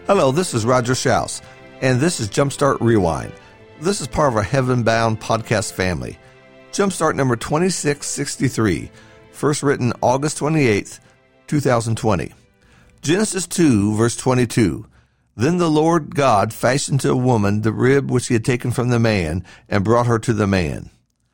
Hello, this is Roger Schaus, and this is Jumpstart Rewind. This is part of our Heaven Bound podcast family. Jumpstart number 2663, first written August 28th, 2020. Genesis 2, verse 22. Then the Lord God fashioned to a woman the rib which he had taken from the man and brought her to the man.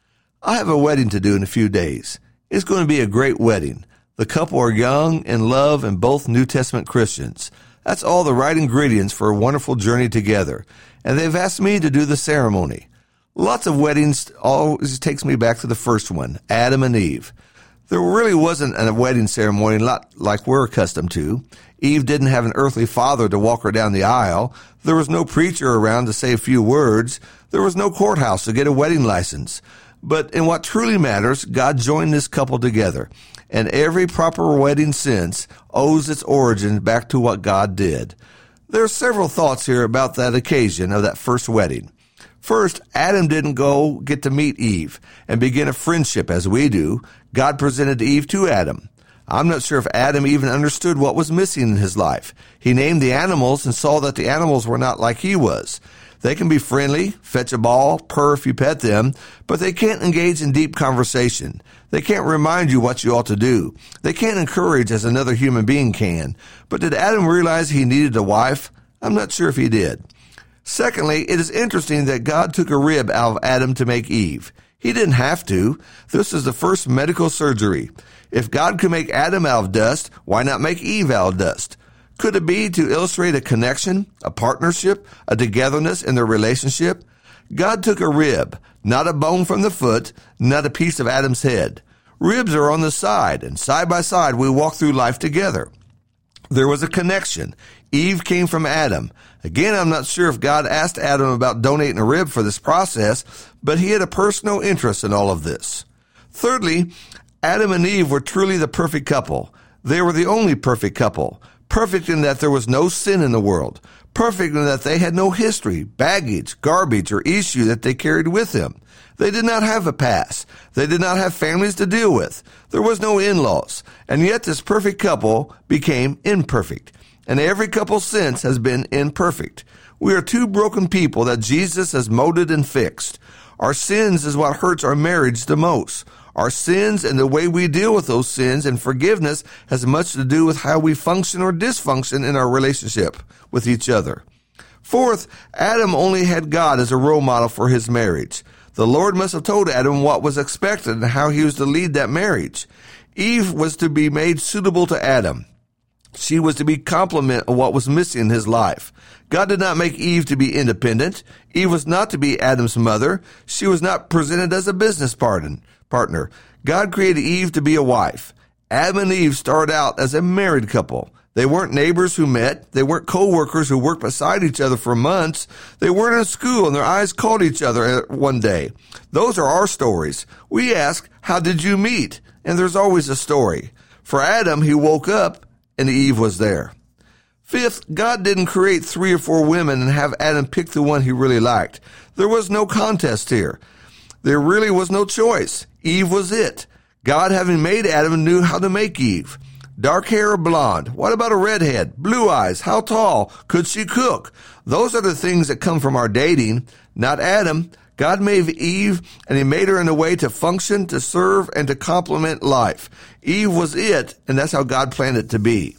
I have a wedding to do in a few days. It's going to be a great wedding. The couple are young, in love, and both New Testament Christians. That's all the right ingredients for a wonderful journey together. And they've asked me to do the ceremony. Lots of weddings always takes me back to the first one, Adam and Eve. There really wasn't a wedding ceremony like we're accustomed to. Eve didn't have an earthly father to walk her down the aisle. There was no preacher around to say a few words. There was no courthouse to get a wedding license. But in what truly matters, God joined this couple together. And every proper wedding since owes its origin back to what God did. There are several thoughts here about that occasion of that first wedding. First, Adam didn't go get to meet Eve and begin a friendship as we do. God presented Eve to Adam. I'm not sure if Adam even understood what was missing in his life. He named the animals and saw that the animals were not like he was. They can be friendly, fetch a ball, purr if you pet them, but they can't engage in deep conversation. They can't remind you what you ought to do. They can't encourage as another human being can. But did Adam realize he needed a wife? I'm not sure if he did. Secondly, it is interesting that God took a rib out of Adam to make Eve. He didn't have to. This is the first medical surgery. If God could make Adam out of dust, why not make Eve out of dust? Could it be to illustrate a connection, a partnership, a togetherness in their relationship? God took a rib, not a bone from the foot, not a piece of Adam's head. Ribs are on the side, and side by side we walk through life together. There was a connection. Eve came from Adam. Again, I'm not sure if God asked Adam about donating a rib for this process, but he had a personal interest in all of this. Thirdly, Adam and Eve were truly the perfect couple. They were the only perfect couple. Perfect in that there was no sin in the world. Perfect in that they had no history, baggage, garbage, or issue that they carried with them. They did not have a past. They did not have families to deal with. There was no in-laws. And yet this perfect couple became imperfect. And every couple since has been imperfect. We are two broken people that Jesus has molded and fixed. Our sins is what hurts our marriage the most. Our sins and the way we deal with those sins and forgiveness has much to do with how we function or dysfunction in our relationship with each other. Fourth, Adam only had God as a role model for his marriage. The Lord must have told Adam what was expected and how he was to lead that marriage. Eve was to be made suitable to Adam. She was to be complement of what was missing in his life. God did not make Eve to be independent. Eve was not to be Adam's mother. She was not presented as a business partner. God created Eve to be a wife. Adam and Eve started out as a married couple. They weren't neighbors who met. They weren't co-workers who worked beside each other for months. They weren't in school and their eyes caught each other one day. Those are our stories. We ask, how did you meet? And there's always a story. For Adam, he woke up and Eve was there. Fifth, God didn't create 3 or 4 women and have Adam pick the one he really liked. There was no contest here. There really was no choice. Eve was it. God, having made Adam, knew how to make Eve. Dark hair or blonde? What about a redhead? Blue eyes? How tall? Could she cook? Those are the things that come from our dating, not Adam. God made Eve, and he made her in a way to function, to serve, and to complement life. Eve was it, and that's how God planned it to be.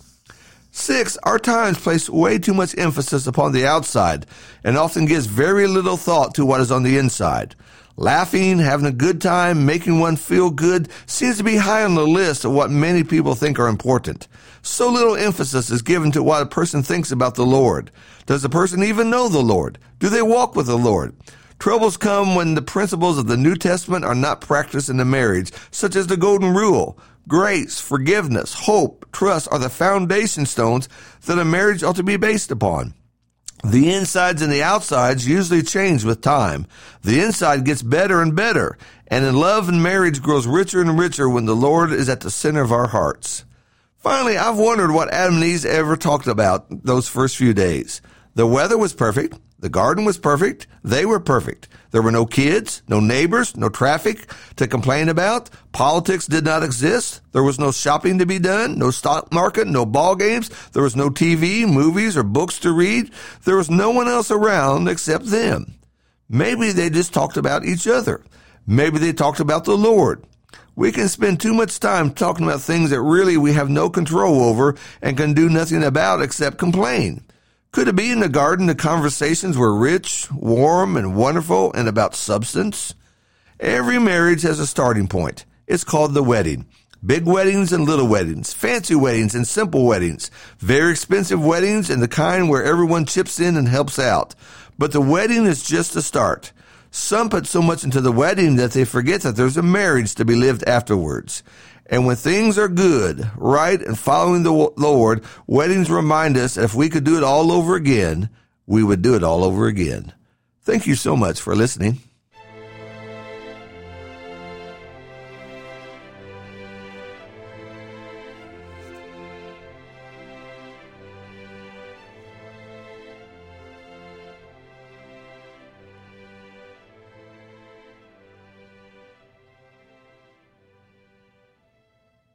6, our times place way too much emphasis upon the outside and often gives very little thought to what is on the inside. Laughing, having a good time, making one feel good seems to be high on the list of what many people think are important. So little emphasis is given to what a person thinks about the Lord. Does the person even know the Lord? Do they walk with the Lord? Troubles come when the principles of the New Testament are not practiced in the marriage, such as the Golden Rule. Grace, forgiveness, hope, trust are the foundation stones that a marriage ought to be based upon. The insides and the outsides usually change with time. The inside gets better and better, and in love and marriage grows richer and richer when the Lord is at the center of our hearts. Finally, I've wondered what Adam and Eve ever talked about those first few days. The weather was perfect. The garden was perfect. They were perfect. There were no kids, no neighbors, no traffic to complain about. Politics did not exist. There was no shopping to be done, no stock market, no ball games. There was no TV, movies, or books to read. There was no one else around except them. Maybe they just talked about each other. Maybe they talked about the Lord. We can spend too much time talking about things that really we have no control over and can do nothing about except complain. Could it be in the garden the conversations were rich, warm, and wonderful and about substance? Every marriage has a starting point. It's called the wedding. Big weddings and little weddings, fancy weddings and simple weddings, very expensive weddings and the kind where everyone chips in and helps out. But the wedding is just a start. Some put so much into the wedding that they forget that there's a marriage to be lived afterwards. And when things are good, right, and following the Lord, weddings remind us that if we could do it all over again, we would do it all over again. Thank you so much for listening.